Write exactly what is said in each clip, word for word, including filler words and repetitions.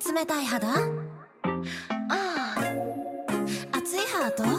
冷たい肌、ああ熱いハート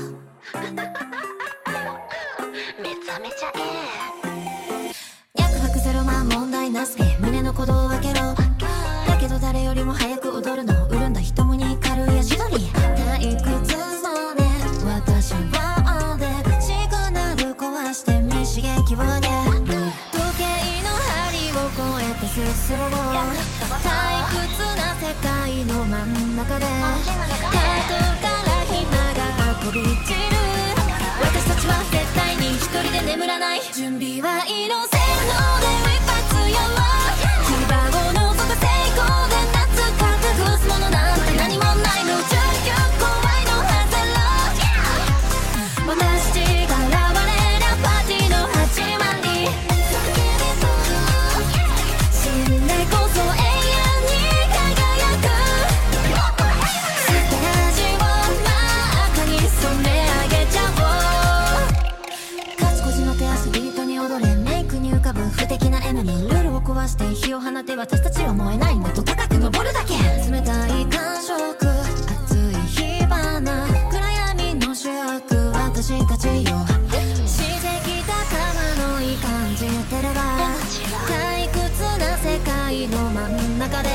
めちゃめちゃええ約白ゼロ万問題なすぎ胸の鼓動を開けろだけど誰よりも早く踊るの潤んだ瞳に軽い足取り退屈そうね私はでシグナル壊して未刺激をね時計の針を越えて進もう退屈な世界の真ん中でハートからひなが運び散る私たちは絶対に一人で眠らない準備はいいのせーので一発やろう牙を覗く成功で夏隠すものなんて何もないの状況怖いのハゼロ私たちが現れりゃパーティーの始まり信頼こそ永遠に輝くステージを真っ赤に染め上げちゃおうカチコチの手足ビートに踊れメイクに浮かぶ不敵な M にルールを壊して火を放って私たちは燃えないもっと高く登るだけ冷たい感触熱い火花暗闇の主役私たちよ刺激高まのいい感じてれば退屈な世界の真ん中で